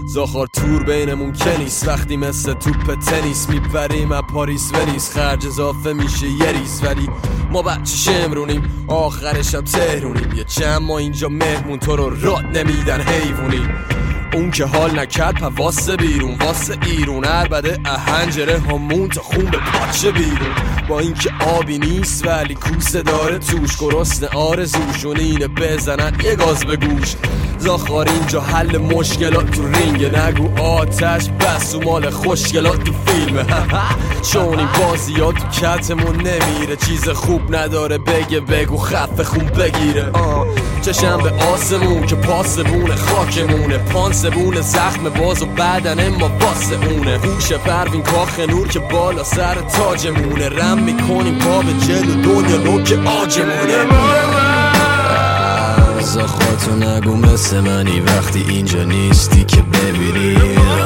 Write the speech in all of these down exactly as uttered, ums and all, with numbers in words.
زاخار تور بینمون که نیست، وقتی مثل توپ تنیس میپریم از پاریس ونیس، خرج اضافه میشه یه ریز، ولی ما بچه شمرونیم آخرش هم تهرونیم، یه چند ما اینجا مهمون تو رو راد نمیدن حیوونی. اون که حال نکرد پا واسه بیرون، واسه ایرون عربده اهنجره همون تا خون به پاچه بیرون، با اینکه آبی نیست ولی کوسه داره توش، گرسنه آرزوشون اینه بزنن یه گاز به گوش. زاخار اینجا حل مشکلات تو رینگ، نگو آتش بس و مال خوشگلات تو فیلمه چون این بازی ها تو کتمون نمیره، چیز خوب نداره بگه بگو خفه خون بگیره. آه چشم به آسمون که پاسبون خاکمونه، پانسبون زخم باز و بدن ما واسه اونه، هوش پروین کاخ نور که بالا سر تاجمونه، رم میکنیم پا به جلو دنیا نوک آجمونه. زاخارتو نگو مثل منی وقتی اینجا نیستی که ببینی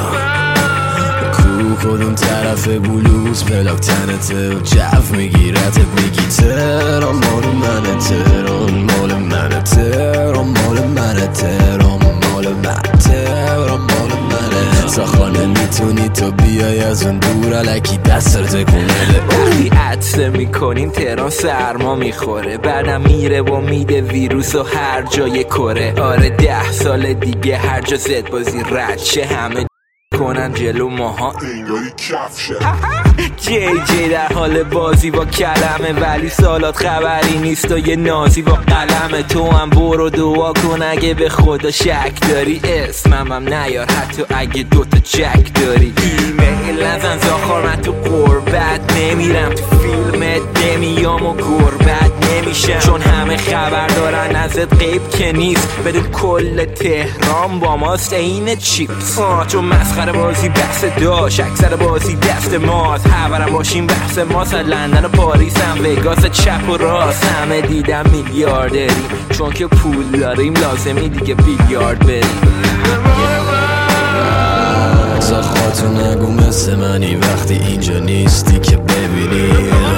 کو کدوم طرف بلوز پلاک تنته و جف میگیرتت میگی تهران مال منه، تهران مال منه، تهران مال منه، تهران مال منه، تهران مال منه. زاخار نمیتونی تو بیای از اون دور الکی دست رو تکون بده. وقتی عطسه میکنیم تهران سرما میخوره، بعدم میره و میده ویروس و هر جای کره. آره ده سال دیگه هر جا زد بازی رد شه همه کنن جلو ماها انگاری کفشه. جی جی در حال بازی با کلمه، ولی سالات خبری نیست و یه نازی با قلمه. تو هم برو دعا کن اگه به خدا شک داری، اسمم هم نیار حتی اگه دوتا چک داری. ایمیل نزن زاخار من تو قربت نمیرم، تو فیلمت نمیام و گربت نمیشم، چون همه خبر دارن ازت غیب که نیست، بدون کل تهران با ماست این چیپس. آه چون مسخره بازی بحث داشت، اکثر بازی دست ماست، خبرم باشیم بحث ماست، لندن و پاریس هم وگاس چپ و راست، همه دیدم میلیاردری چون که پول داریم لازمی دیگه بیلیارد بریم. زاخارتو نگو مثل منی وقتی اینجا نیستی که ببینی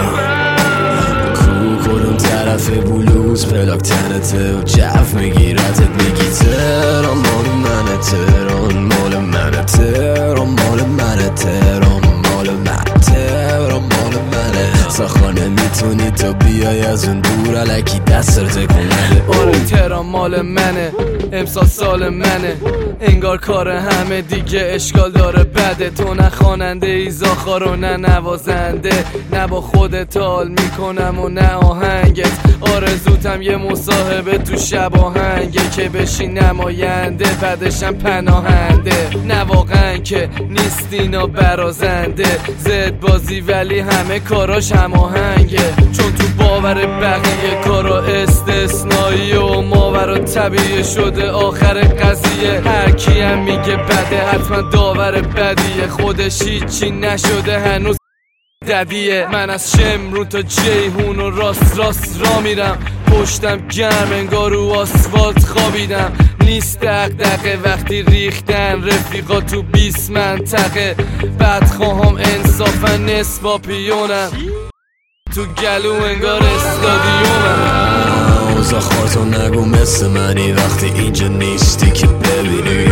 کو کدوم طرف بلوز پلاک تنته و جف میگیرتت میگی تهران مال منه، تهران مال منه، تهران مال منه، تهران مال منه، تهران مال منه. زاخار نمیتونی تو بیای از اون دور الکی دست رو تکون بده. آره تهران مال منه، امسال سال منه، انگار کار همه دیگه اشکال داره بده. تو نه خواننده ای زاخار و نه نوازنده، نه با خودت حال میکنم و نه آهنگت. آرزوتم یه مصاحبه تو شب آهنگه که بشی نماینده بعدشم پناهنده. نه واقعا که نیست اینا برازنده، زد بازی ولی همه کاراش هم آهنگه، چون تو باور بقیه کارا استثنایی و ماورا طبیعی شده آخر قضیه. هر کی هم میگه بده حتما داور بدیه، خودش هیچی نشده هنوز ددیه. من از شمرون تا جیهون و راست راست را میرم، پشتم گرم انگار رو آسفالت خوابیدم. نیست دغدغه وقتی ریختن رفیقا تو بیست منطقه، بدخواهم انصافا نصفا پیونم تو گلو انگار استادیومم. زاخارتو نگو مثل منی وقتی اینجا نیستی که ببینی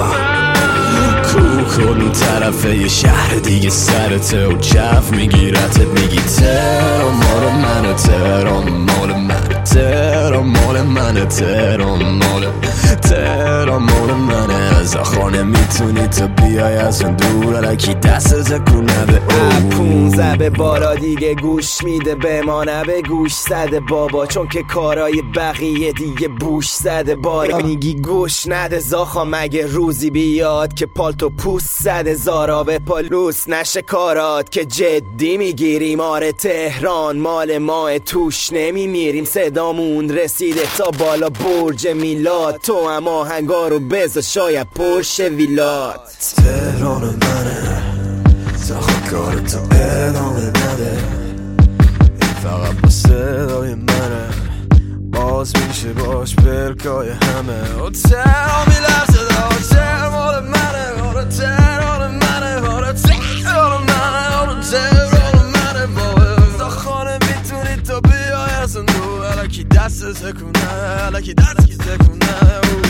کو کدوم طرفه یه شهر دیگه سرته و جف میگیرتت میگی تهران مال منه، تهران مال منه، تهران مال منه، تهران مال تهران مال منه. زاخار نمیتونی تو بیای از اون دور الکی دست تکون نده. پونزه به بالا دیگه گوش میده به ما نبه گوش زده بابا، چون که کارای بقیه دیگه بوش زده بارا. میگی گوش نده زاخا مگه روزی بیاد که پالتو پوست زده زارا به پالوس نشه کارات که جدی میگیریم. آره تهران مال ماه توش نمیمیریم، صدامون رسیده تا بالا برج میلاد، تو هم آهنگا رو بذار شاید پشت ویلات. تهران منه زاخار کار تو ادامه نده، این فقط با صدای منه، باز میشه باش برکای همه. و تهران میلرزه دا تهران مال منه، آره تهران منه، آره تهران منه، آره تهران منه. با زاخار میتونی تو بیای از اون دو الکی دست تکونه، الکی دست تکونه.